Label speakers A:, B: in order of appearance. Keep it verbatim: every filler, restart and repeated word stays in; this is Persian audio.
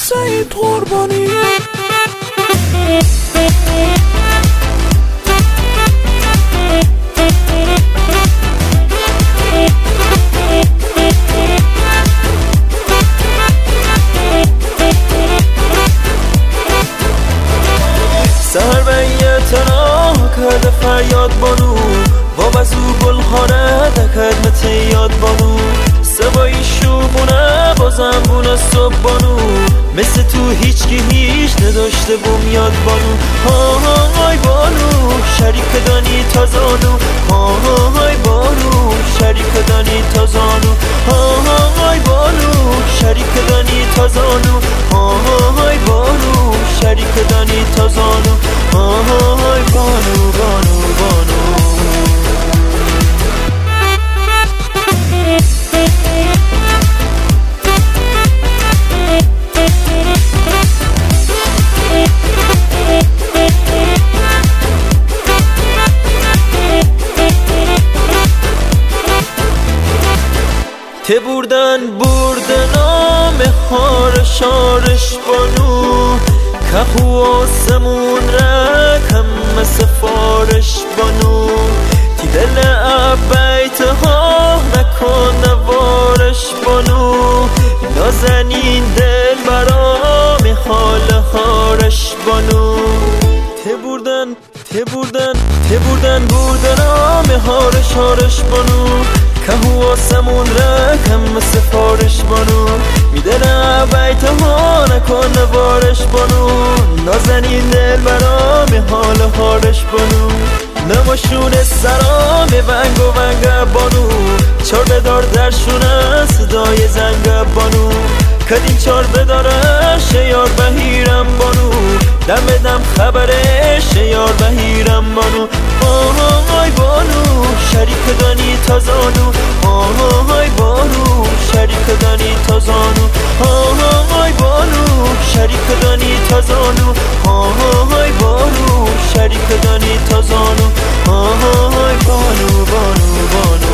A: سعید قربانی.
B: سهر بیت را کرده فریاد بانو، با بزو گل خانه دکرد یاد بانو، سبایی شوبونه بازم بونه صبح بانو، مثل تو هیچ کی هیچ نداشته بوم یاد بانو. ها های بانو شریک دانی تازانو، ها های بانو شریک دانی تازانو، ها های بانو شریک دانی تازانو، ها های بانو شریک دانی تازانو، ها های بانو بانو بانو. ته بردن برده نام خار شارش بانو، کخو آسمون رکم سفارش بانو، تی دل عبیت ها نکن نوارش بانو، نازنین دل برام حال خارش بانو. ته بردن ته بردن ته بردن برده نام خار شارش بانو، کهو آسمون رکم سفارش بانو، میدنم بیت ها نکن نوارش بانو، نازنین دل برام حال خارش بانو، نماشون سرام ونگ و ونگ بانو، چار بدار درشونه صدای زنگ بانو، کدین چار بداره شیار بهیرم بانو، دم بدم خبرش شیار بهیرم بانو. آهای بانو شریک دانی تازانو، آهای بانو شریک دانی تازانو، آهای بانو شریک دانی تازانو، آهای بانو شریک دانی تازانو، آهای بانو بانو بانو.